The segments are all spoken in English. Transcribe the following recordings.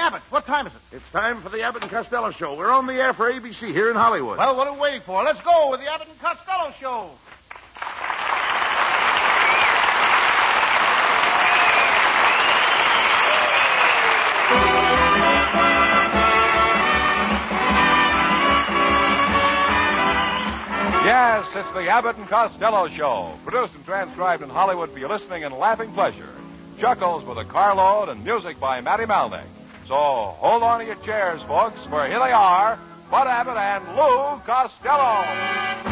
Abbott, what time is it? It's time for the Abbott and Costello Show. We're on the air for ABC here in Hollywood. Well, what are we waiting for? Let's go with the Abbott and Costello Show. Yes, it's the Abbott and Costello Show, produced and transcribed in Hollywood for your listening and laughing pleasure. Chuckles with a carload and music by Matty Malnick. So hold on to your chairs, folks, for here they are, Bud Abbott and Lou Costello.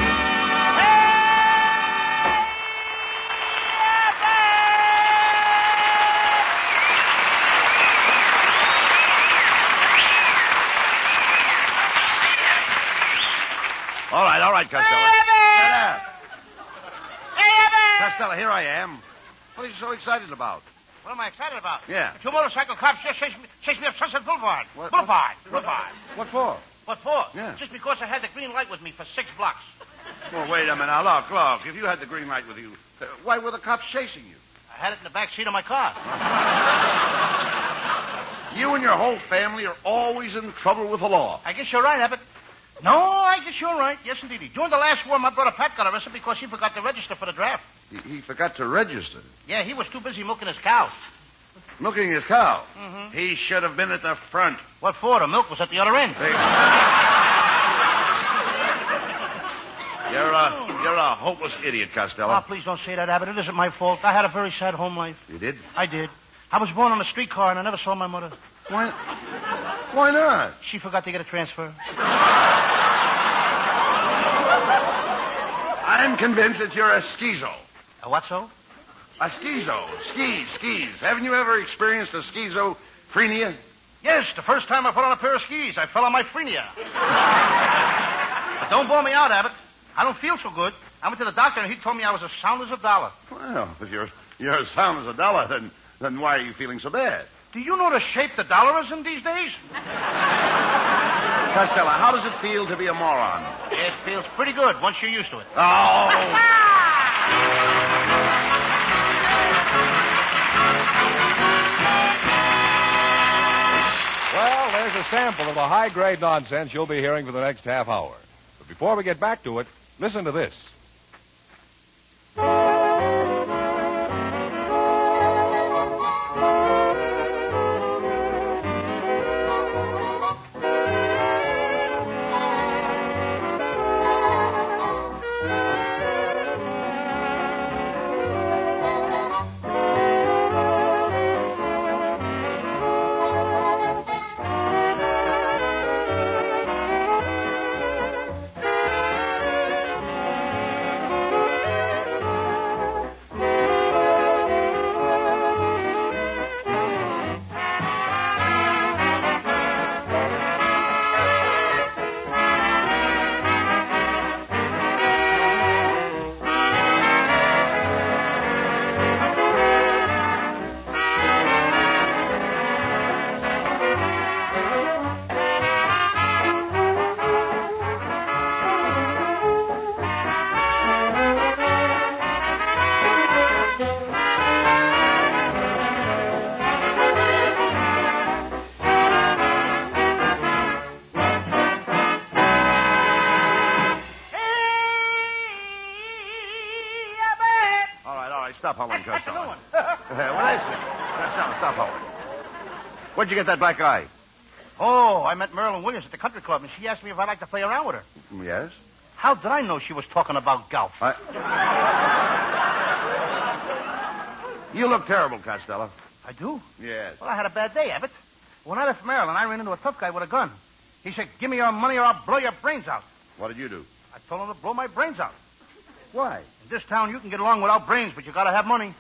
All right, Costello. Hey, Abbott! Hey, Abbott! Costello, here I am. What are you so excited about? What am I excited about? Yeah. Two motorcycle cops just chased me up Sunset Boulevard. What? Boulevard. What for? What for? Yeah. Just because I had the green light with me for 6 blocks. Well, wait a minute. Now, look. If you had the green light with you, why were the cops chasing you? I had it in the back seat of my car. You and your whole family are always in trouble with the law. I guess you're right, Abbott. No, I guess you're right. Yes, indeed. During the last war, my brother Pat got arrested because he forgot to register for the draft. He forgot to register. Yeah, he was too busy milking his cows. Milking his cow. Mm-hmm. He should have been at the front. What for? The milk was at the other end. You're a hopeless idiot, Costello. Oh, please don't say that, Abbott. It isn't my fault. I had a very sad home life. You did? I did. I was born on a streetcar, and I never saw my mother. Why not? She forgot to get a transfer. I'm convinced that you're a schizo. A what, so? A schizo. Skis. Haven't you ever experienced a schizophrenia? Yes, the first time I put on a pair of skis, I fell on my frenia. But don't bore me out, Abbott. I don't feel so good. I went to the doctor, and he told me I was as sound as a dollar. Well, if you're as sound as a dollar, then why are you feeling so bad? Do you know the shape the dollar is in these days? Costello, how does it feel to be a moron? It feels pretty good once you're used to it. Oh! Well, there's a sample of the high-grade nonsense you'll be hearing for the next half hour. But before we get back to it, listen to this. Stop howling, Costello. What is it? Stop howling. Where'd you get that black eye? Oh, I met Marilyn Williams at the country club, and she asked me if I'd like to play around with her. Yes? How did I know she was talking about golf? You look terrible, Costello. I do? Yes. Well, I had a bad day, Abbott. When I left Maryland, I ran into a tough guy with a gun. He said, give me your money or I'll blow your brains out. What did you do? I told him to blow my brains out. Why? In this town, you can get along without brains, but you gotta have money.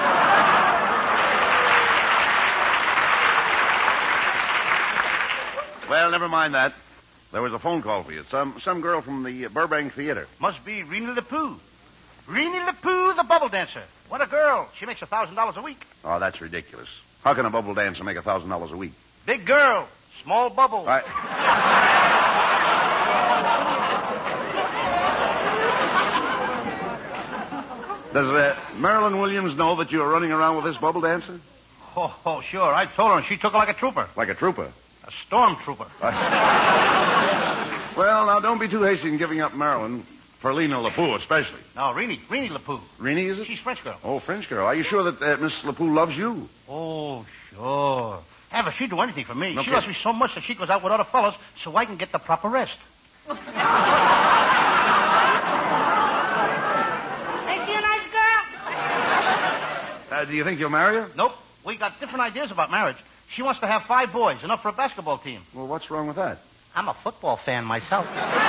Well, never mind that. There was a phone call for you. Some girl from the Burbank Theater. Must be Reenie LePooh. Reenie LePooh, the bubble dancer. What a girl. She makes $1,000 a week. Oh, that's ridiculous. How can a bubble dancer make $1,000 a week? Big girl. Small bubble. Does Marilyn Williams know that you're running around with this bubble dancer? Oh, sure. I told her, and she took it like a trooper. Like a trooper? A stormtrooper. Well, now, don't be too hasty in giving up Marilyn. For Lena LaPoo, especially. No, Renee LaPoo. Renee, is it? She's French girl. Oh, French girl. Are you sure that Miss LaPoo loves you? Oh, sure. Ever, she'd do anything for me. No she kidding. loves me so much that she goes out with other fellas so I can get the proper rest. Ain't she a nice girl? Do you think you'll marry her? Nope. We got different ideas about marriage. She wants to have 5 boys, enough for a basketball team. Well, what's wrong with that? I'm a football fan myself.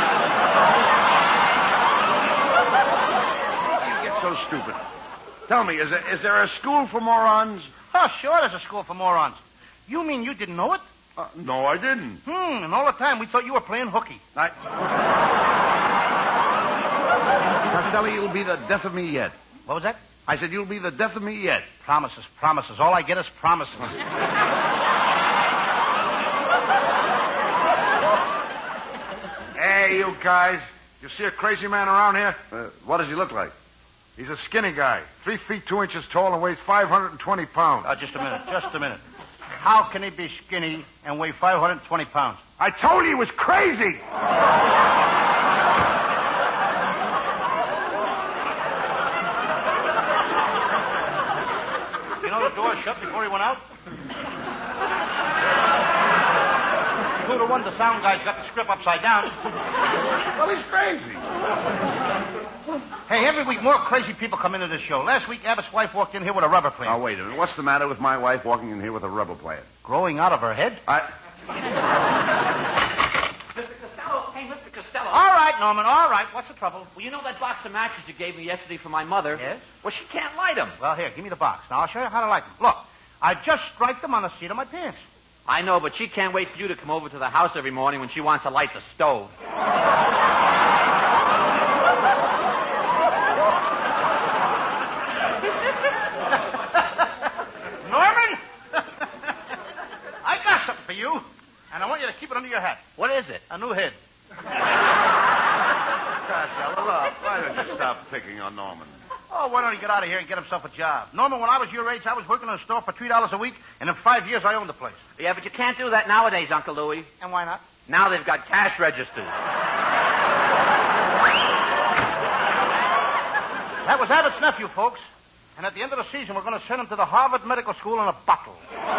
So stupid. Tell me, is there a school for morons? Oh, sure there's a school for morons. You mean you didn't know it? No, I didn't. And all the time we thought you were playing hooky. Costello, you'll be the death of me yet. What was that? I said you'll be the death of me yet. Promises. All I get is promises. Hey, you guys. You see a crazy man around here? What does he look like? He's a skinny guy, 3 feet 2 inches tall and weighs 520 pounds. Just a minute. How can he be skinny and weigh 520 pounds? I told you he was crazy. You know the door shut before he went out? 2-1, the sound guy's got the script upside down. Well, he's crazy. Hey, every week more crazy people come into this show. Last week, Abbott's wife walked in here with a rubber plant. Now, wait a minute. What's the matter with my wife walking in here with a rubber plant? Growing out of her head? Mr. Costello. Hey, Mr. Costello. All right, Norman, all right. What's the trouble? Well, you know that box of matches you gave me yesterday for my mother? Yes? Well, she can't light them. Well, here, give me the box. Now, I'll show you how to light them. Look, I just striped them on the seat of my pants. I know, but she can't wait for you to come over to the house every morning when she wants to light the stove. Norman? I got something for you, and I want you to keep it under your hat. What is it? A new head. Costello, look, why don't you stop picking on Norman? Oh, why don't he get out of here and get himself a job? Norman, when I was your age, I was working in a store for $3 a week, and in 5 years, I owned the place. Yeah, but you can't do that nowadays, Uncle Louie. And why not? Now they've got cash registers. That was Abbott's nephew, folks. And at the end of the season, we're going to send him to the Harvard Medical School in a bottle.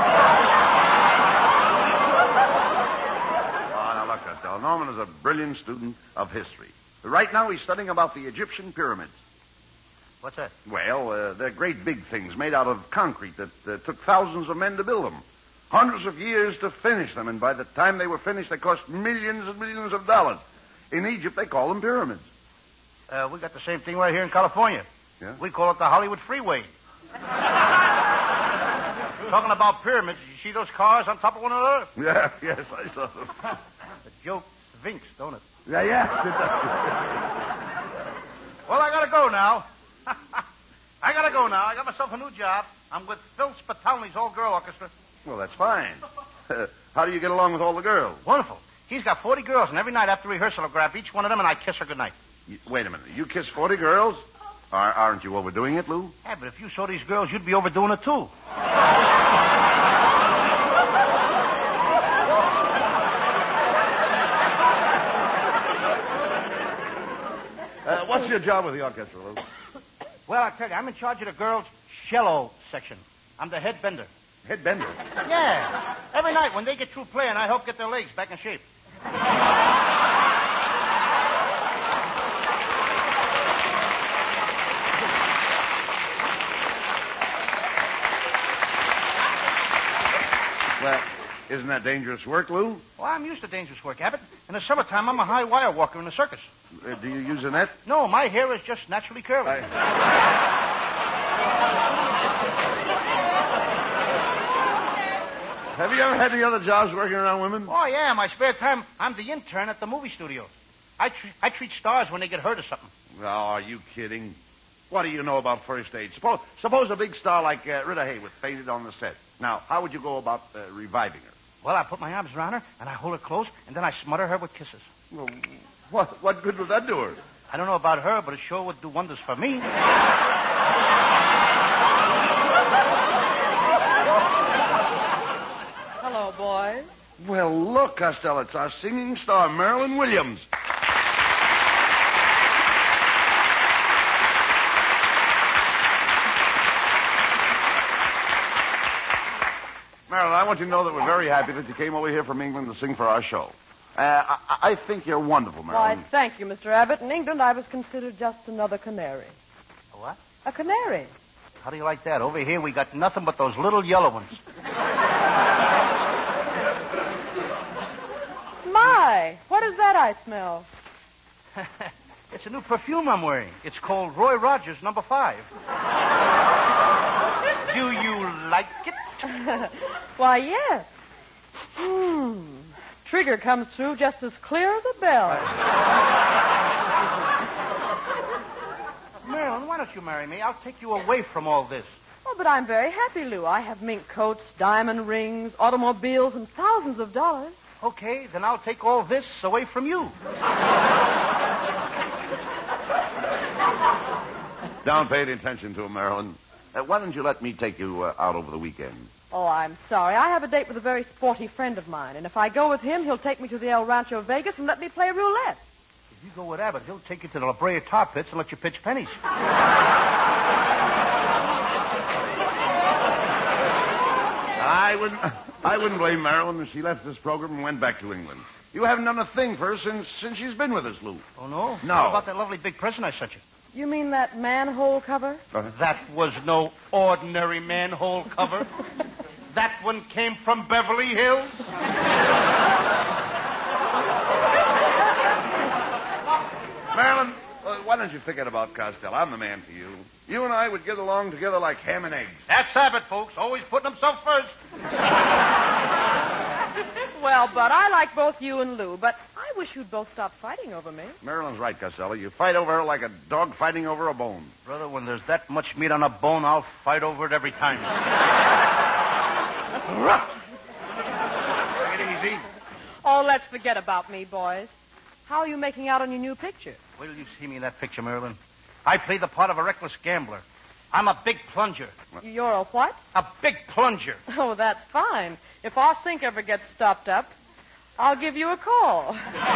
Oh, now look, Costello. Norman is a brilliant student of history. Right now, he's studying about the Egyptian pyramids. What's that? Well, they're great big things made out of concrete that took thousands of men to build them. Hundreds of years to finish them, and by the time they were finished, they cost millions and millions of dollars. In Egypt, they call them pyramids. We got the same thing right here in California. Yeah? We call it the Hollywood Freeway. Talking about pyramids, you see those cars on top of one another? Yeah, yes, I saw them. The joke vinks, don't it? Yeah. Well, I gotta go now. I got myself a new job. I'm with Phil Spitalny's all-girl orchestra. Well, that's fine. How do you get along with all the girls? Wonderful. He's got 40 girls, and every night after rehearsal, I'll grab each one of them and I kiss her goodnight. Wait a minute. You kiss 40 girls? Aren't you overdoing it, Lou? Yeah, but if you saw these girls, you'd be overdoing it, too. What's your job with the orchestra, Lou? Well, I tell you, I'm in charge of the girls' cello section. I'm the head bender. Head bender. Yeah. Every night when they get through playing, I help get their legs back in shape. Well, isn't that dangerous work, Lou? Well, I'm used to dangerous work, Abbott. In the summertime, I'm a high wire walker in the circus. Do you use a net? No, my hair is just naturally curly. Have you ever had any other jobs working around women? Oh, yeah. In my spare time, I'm the intern at the movie studios. I treat stars when they get hurt or something. Oh, are you kidding? What do you know about first aid? Suppose a big star like Rita Hayworth fainted on the set. Now, how would you go about reviving her? Well, I put my arms around her, and I hold her close, and then I smother her with kisses. Well, what good would that do her? I don't know about her, but it sure would do wonders for me. show, boys. Well, look, Costello, it's our singing star, Marilyn Williams. Marilyn, I want you to know that we're very happy that you came over here from England to sing for our show. I think you're wonderful, Why, Marilyn. thank you, Mr. Abbott. In England, I was considered just another canary. A what? A canary. How do you like that? Over here, we got nothing but those little yellow ones. My, what is that I smell? It's a new perfume I'm wearing. It's called Roy Rogers No. 5. Do you like it? Why, yes. Trigger comes through just as clear as a bell. Marilyn, why don't you marry me? I'll take you away from all this. Oh, but I'm very happy, Lou. I have mink coats, diamond rings, automobiles, and thousands of dollars. Okay, then I'll take all this away from you. Don't pay any attention to him, Marilyn. Why don't you let me take you out over the weekend? Oh, I'm sorry. I have a date with a very sporty friend of mine, and if I go with him, he'll take me to the El Rancho Vegas and let me play roulette. If you go with Abbott, he'll take you to the La Brea tar pits and let you pitch pennies. I wouldn't blame Marilyn if she left this program and went back to England. You haven't done a thing for her since she's been with us, Lou. Oh, no? No. What about that lovely big present I sent you? You mean that manhole cover? That was no ordinary manhole cover. That one came from Beverly Hills. Marilyn, why don't you forget about Costello? I'm the man for you. You and I would get along together like ham and eggs. That's Abbott, folks. Always putting himself first. Well, Bud, I like both you and Lou, but I wish you'd both stop fighting over me. Marilyn's right, Costello. You fight over her like a dog fighting over a bone. Brother, when there's that much meat on a bone, I'll fight over it every time. Take it easy. Oh, let's forget about me, boys. How are you making out on your new picture? Wait till you see me in that picture, Marilyn. I play the part of a reckless gambler. I'm a big plunger. You're a what? A big plunger. Oh, that's fine. If our sink ever gets stopped up, I'll give you a call.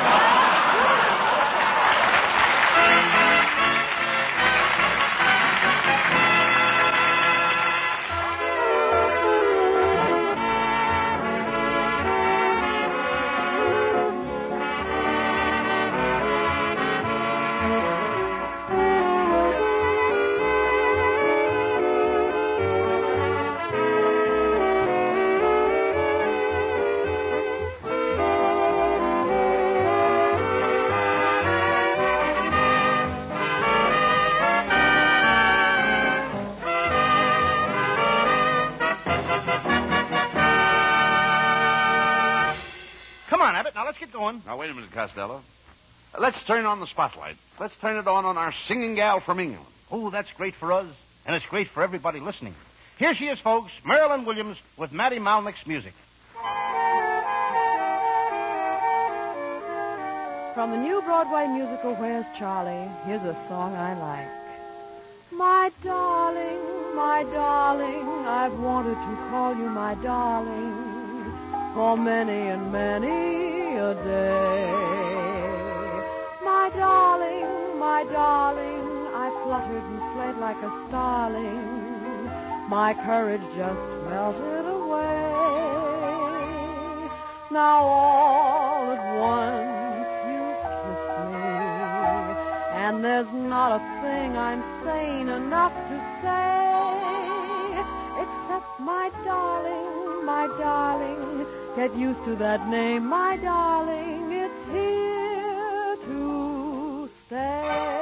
Now, let's get going. Now, wait a minute, Costello. Let's turn on the spotlight. Let's turn it on our singing gal from England. Oh, that's great for us, and it's great for everybody listening. Here she is, folks, Marilyn Williams with Matty Malnick's music. From the new Broadway musical, Where's Charlie? Here's a song I like. My darling, I've wanted to call you my darling for many and many a day. My darling, I fluttered and fled like a starling. My courage just melted away. Now all at once you kiss me, and there's not a thing I'm sane enough to say, except my darling, get used to that name, my darling, it's here to stay.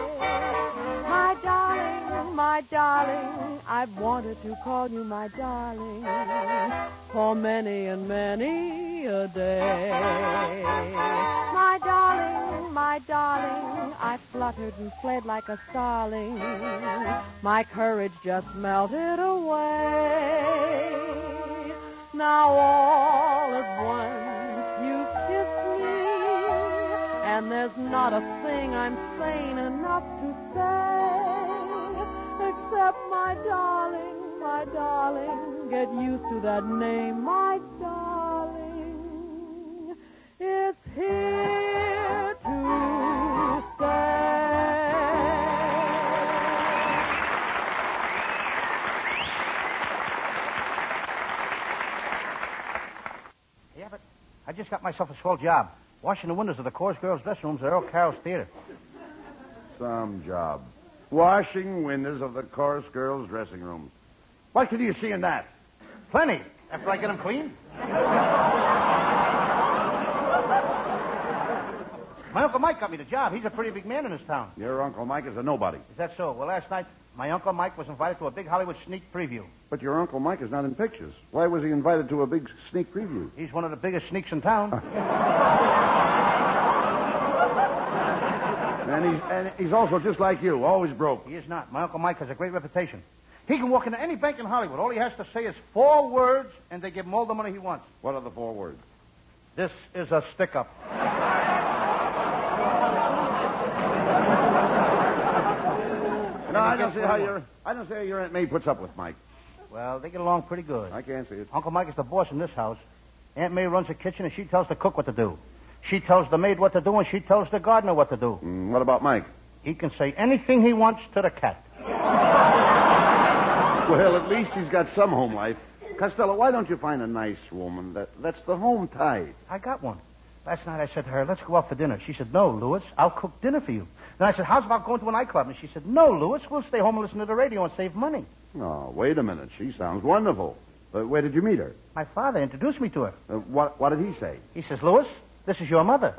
My darling, I've wanted to call you my darling for many and many a day. My darling, I fluttered and fled like a starling. My courage just melted away. Now all at once you kiss me, and there's not a thing I'm sane enough to say, except my darling, get used to that name, my darling. I just got myself a swell job. Washing the windows of the chorus girls' dressing rooms at Earl Carroll's theater. Some job. Washing windows of the chorus girls' dressing rooms. What can you see in that? Plenty. After I get them clean. My Uncle Mike got me the job. He's a pretty big man in this town. Your Uncle Mike is a nobody. Is that so? Well, last night, my Uncle Mike was invited to a big Hollywood sneak preview. But your Uncle Mike is not in pictures. Why was he invited to a big sneak preview? He's one of the biggest sneaks in town. And he's also just like you, always broke. He is not. My Uncle Mike has a great reputation. He can walk into any bank in Hollywood. All he has to say is 4 words, and they give him all the money he wants. What are the 4 words? This is a stick-up. No, I don't see how your Aunt May puts up with Mike. Well, they get along pretty good. I can't see it. Uncle Mike is the boss in this house. Aunt May runs the kitchen, and she tells the cook what to do. She tells the maid what to do, and she tells the gardener what to do. What about Mike? He can say anything he wants to the cat. Well, at least he's got some home life. Costello, why don't you find a nice woman that's the home type? I got one. Last night I said to her, let's go out for dinner. She said, no, Louis, I'll cook dinner for you. Then I said, how's about going to a nightclub? And she said, no, Louis, we'll stay home and listen to the radio and save money. Oh, wait a minute. She sounds wonderful. Where did you meet her? My father introduced me to her. What did he say? He says, Louis, this is your mother.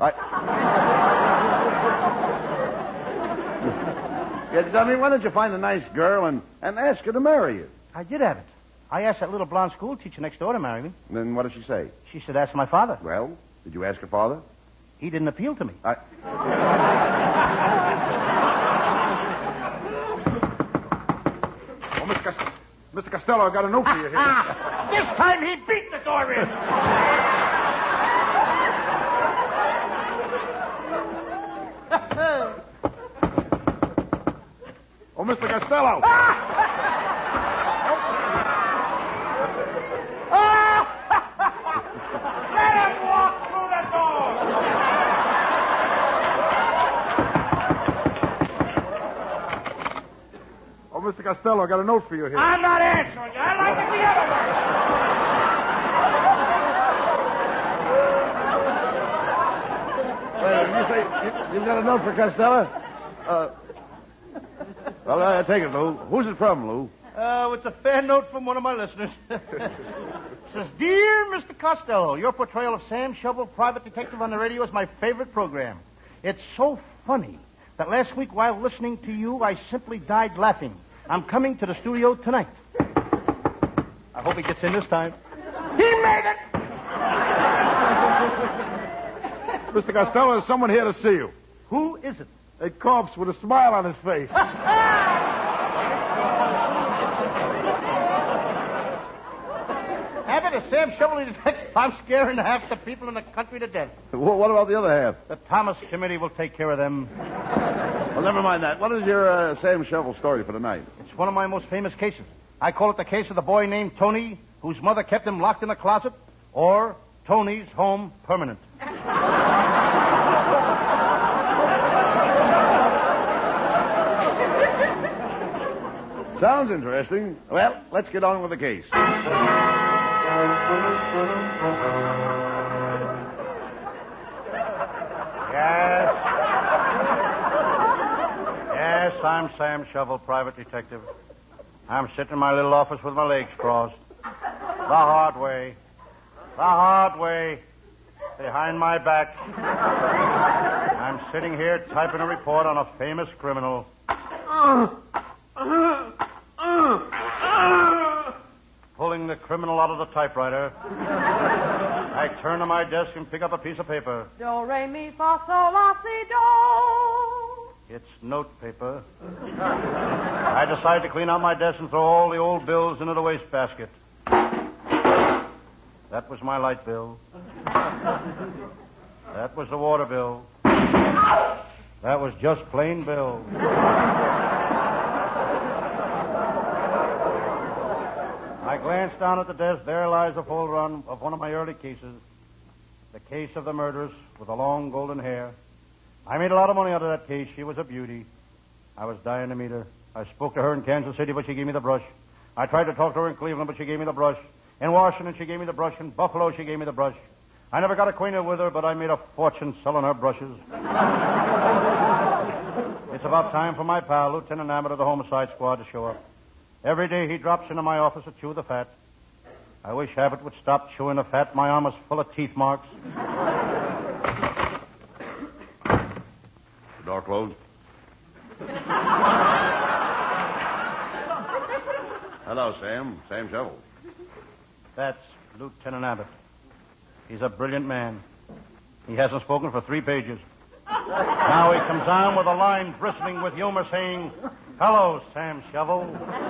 Yeah, dummy, why don't you find a nice girl and ask her to marry you? I did have it. I asked that little blonde school teacher next door to marry me. Then what did she say? She said, ask my father. Well, did you ask her father? He didn't appeal to me. Oh, Mr. Costello, I got a note for you here. This time he beat the door in. Oh, Mr. Costello. Let him walk through the door. Oh, Mr. Costello, I got a note for you here. I'm not answering you. I like it the other way. Wait, you say you've got a note for Costello? Well, take it, Lou. Who's it from, Lou? It's a fair note from one of my listeners. It says, Dear Mr. Costello, your portrayal of Sam Shovel, private detective on the radio, is my favorite program. It's so funny that last week while listening to you, I simply died laughing. I'm coming to the studio tonight. I hope he gets in this time. He made it! Mr. Costello, there's someone here to see you. Who is it? A corpse with a smile on his face. Have it a Sam Shovel detective. I'm scaring half the people in the country to death. What about the other half? The Thomas Committee will take care of them. Well, never mind that. What is your Sam Shovel story for tonight? It's one of my most famous cases. I call it the case of the boy named Tony, whose mother kept him locked in a closet, or Tony's Home Permanent. Sounds interesting. Well, let's get on with the case. Yes, I'm Sam Shovel, private detective. I'm sitting in my little office with my legs crossed. The hard way. Behind my back. I'm sitting here typing a report on a famous criminal. Pulling the criminal out of the typewriter. I turn to my desk and pick up a piece of paper. Do, re, mi, fa, sol, la, si, do. It's notepaper. I decide to clean out my desk and throw all the old bills into the wastebasket. That was my light bill. That was the water bill. That was just plain bill. I glanced down at the desk. There lies a full run of one of my early cases. The case of the murderess with the long golden hair. I made a lot of money out of that case. She was a beauty. I was dying to meet her. I spoke to her in Kansas City, but she gave me the brush. I tried to talk to her in Cleveland, but she gave me the brush. In Washington, she gave me the brush. In Buffalo, she gave me the brush. I never got acquainted with her, but I made a fortune selling her brushes. It's about time for my pal, Lieutenant Abbott of the Homicide Squad, to show up. Every day he drops into my office to chew the fat. I wish Abbott would stop chewing the fat. My arm is full of teeth marks. The door closed. Hello, Sam. Sam Shovel. That's Lieutenant Abbott. He's a brilliant man. He hasn't spoken for 3 pages. Now he comes on with a line bristling with humor saying, "Hello, Sam Shovel."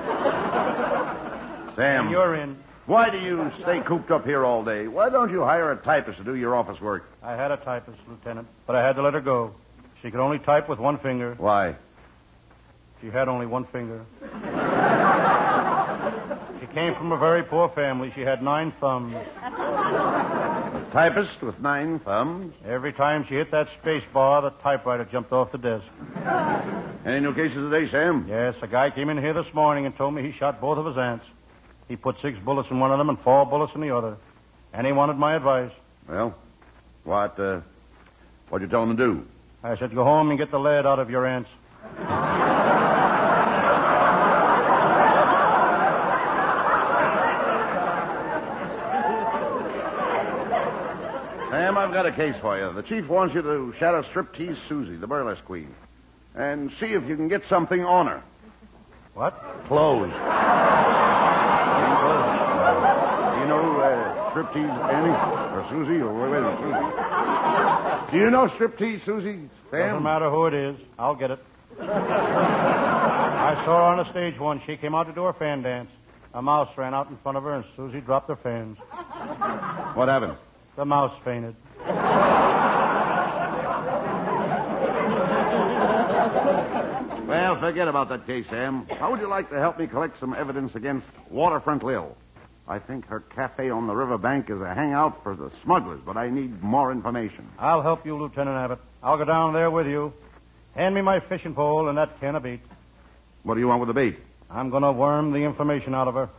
Sam. And you're in. Why do you stay cooped up here all day? Why don't you hire a typist to do your office work? I had a typist, Lieutenant, but I had to let her go. She could only type with one finger. Why? She had only one finger. She came from a very poor family. She had 9 thumbs. A typist with 9 thumbs? Every time she hit that space bar, the typewriter jumped off the desk. Any new cases today, Sam? Yes, a guy came in here this morning and told me he shot both of his aunts. He put 6 bullets in one of them and 4 bullets in the other. And he wanted my advice. Well, what'd you tell him to do? I said, go home and get the lead out of your aunts. Sam, I've got a case for you. The chief wants you to shadow Striptease Susie, the burlesque queen, and see if you can get something on her. What? Clothes. Do you know Striptease Annie? Or Susie? Or wait a minute, Susie. Do you know Striptease Susie, Sam? Doesn't matter who it is. I'll get it. I saw her on the stage once. She came out to do her fan dance. A mouse ran out in front of her, and Susie dropped her fans. What happened? The mouse fainted. Well, forget about that case, Sam. How would you like to help me collect some evidence against Waterfront Lil? I think her cafe on the riverbank is a hangout for the smugglers, but I need more information. I'll help you, Lieutenant Abbott. I'll go down there with you. Hand me my fishing pole and that can of bait. What do you want with the bait? I'm going to worm the information out of her.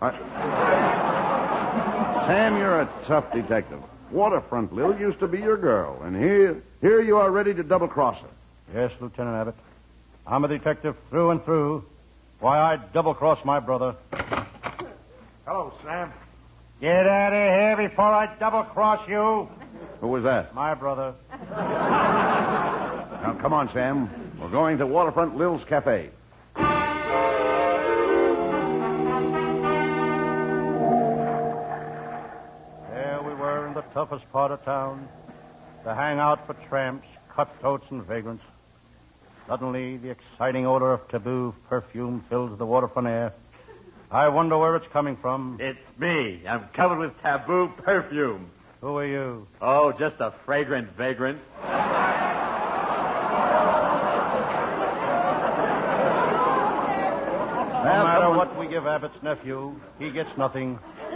Sam, you're a tough detective. Waterfront Lil used to be your girl, and here you are ready to double-cross her. Yes, Lieutenant Abbott. I'm a detective through and through. Why, I'd double-cross my brother. Hello, Sam. Get out of here before I double-cross you. Who was that? My brother. Now, come on, Sam. We're going to Waterfront Lil's Cafe. There we were in the toughest part of town. The hangout for tramps, cutthroats, and vagrants. Suddenly, the exciting odor of taboo perfume fills the waterfront air. I wonder where it's coming from. It's me. I'm covered with taboo perfume. Who are you? Oh, just a fragrant vagrant. No matter what we give Abbott's nephew, he gets nothing.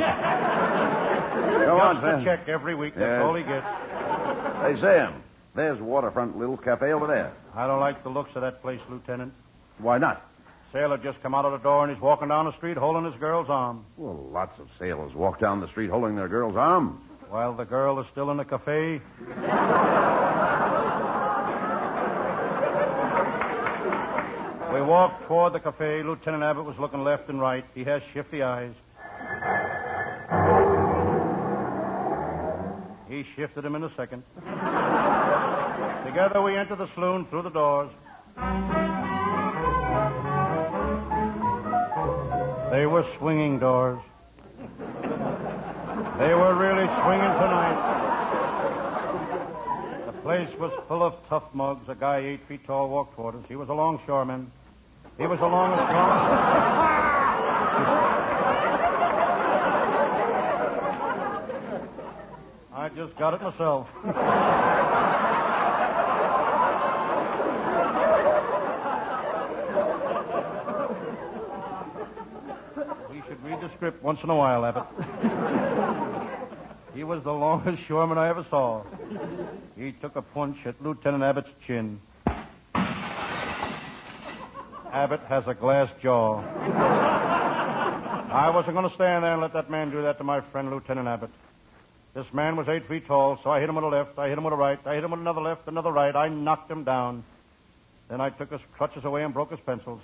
Come on, Just a Sam. check every week. That's Yes. all he gets. Hey, Sam. There's Waterfront Lil's Cafe over there. I don't like the looks of that place, Lieutenant. Why not? Sailor just come out of the door and he's walking down the street holding his girl's arm. Well, lots of sailors walk down the street holding their girl's arm. While the girl is still in the cafe. We walked toward the cafe. Lieutenant Abbott was looking left and right. He has shifty eyes. He shifted him in a second. Together we entered the saloon through the doors. They were swinging doors. They were really swinging tonight. The place was full of tough mugs. A guy 8 feet tall walked toward us. He was a longshoreman. He was the longest I just got it myself. We should read the script once in a while, Abbott. He was the longest shoreman I ever saw. He took a punch at Lieutenant Abbott's chin. Abbott has a glass jaw. I wasn't going to stand there and let that man do that to my friend Lieutenant Abbott. This man was 8 feet tall, so I hit him with a left, I hit him with a right, I hit him with another left, another right. I knocked him down. Then I took his crutches away and broke his pencils.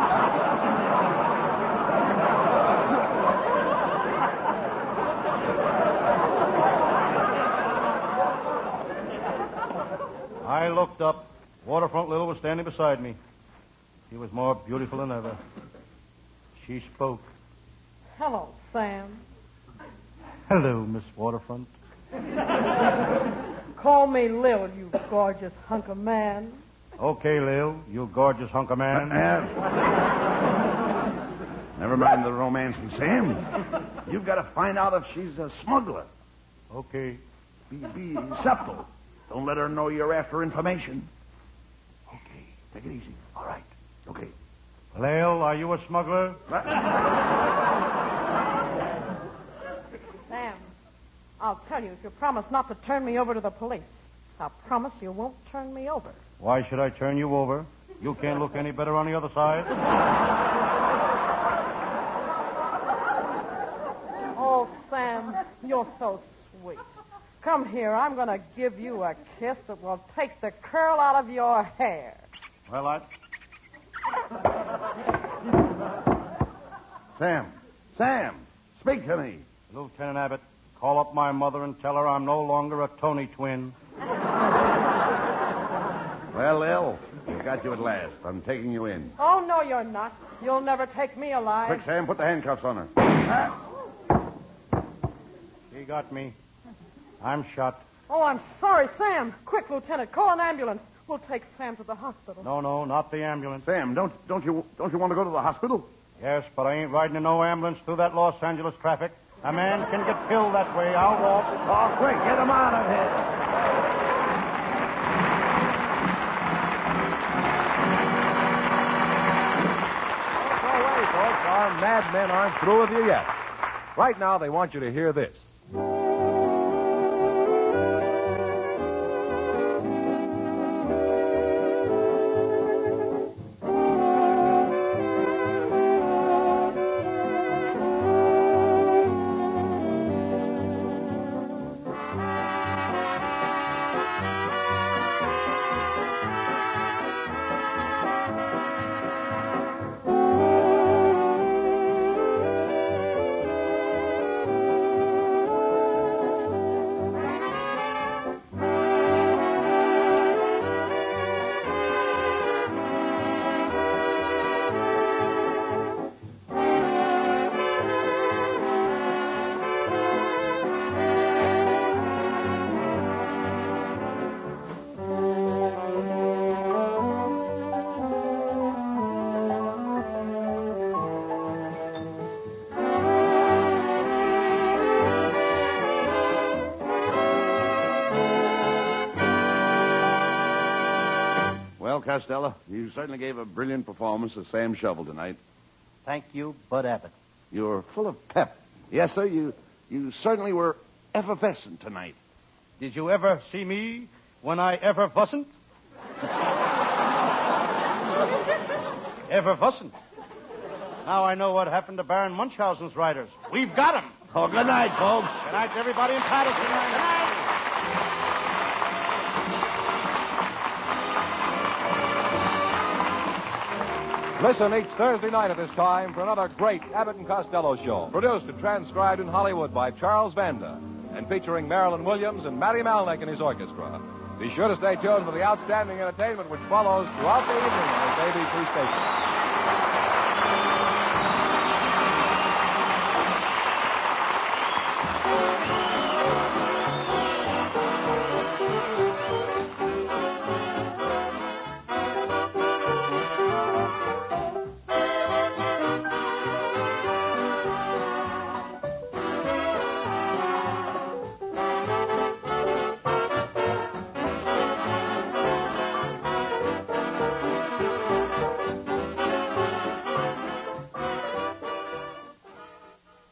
I looked up. Waterfront Lil was standing beside me. She was more beautiful than ever. She spoke. Hello, Sam. Hello, Miss Waterfront. Call me Lil, you gorgeous hunk of man. Okay, Lil, you gorgeous hunk of man. Never mind the romance and Sam. You've got to find out if she's a smuggler. Okay. Be subtle. Don't let her know you're after information. Okay, take it easy. All right. Okay. Lil, are you a smuggler? Sam, I'll tell you if you promise not to turn me over to the police. I'll promise you won't turn me over. Why should I turn you over? You can't look any better on the other side. Oh, Sam, you're so sweet. Come here. I'm going to give you a kiss that will take the curl out of your hair. Well, Sam, speak to me. Lieutenant Abbott, call up my mother and tell her I'm no longer a Tony twin. Well, Lil, we've got you at last. I'm taking you in. Oh, no, you're not. You'll never take me alive. Quick, Sam, put the handcuffs on her. She got me. I'm shot. Oh, I'm sorry, Sam. Quick, Lieutenant, call an ambulance. We'll take Sam to the hospital. No, not the ambulance. Sam, don't you want to go to the hospital? Yes, but I ain't riding in no ambulance through that Los Angeles traffic. A man can get killed that way. I'll walk. Oh, quick, get him out of here. Folks, our madmen aren't through with you yet. Right now, they want you to hear this. Well, Costello, you certainly gave a brilliant performance as Sam Shovel tonight. Thank you, Bud Abbott. You're full of pep. Yes, sir, you certainly were effervescent tonight. Did you ever see me when I ever wasn't? Ever wasn't. Now I know what happened to Baron Munchausen's riders. We've got them. Oh, good night, folks. Good night to everybody in Patterson. Good night. Listen each Thursday night at this time for another great Abbott and Costello show, produced and transcribed in Hollywood by Charles Vanda, and featuring Marilyn Williams and Matty Malnick and his orchestra. Be sure to stay tuned for the outstanding entertainment which follows throughout the evening on this ABC station.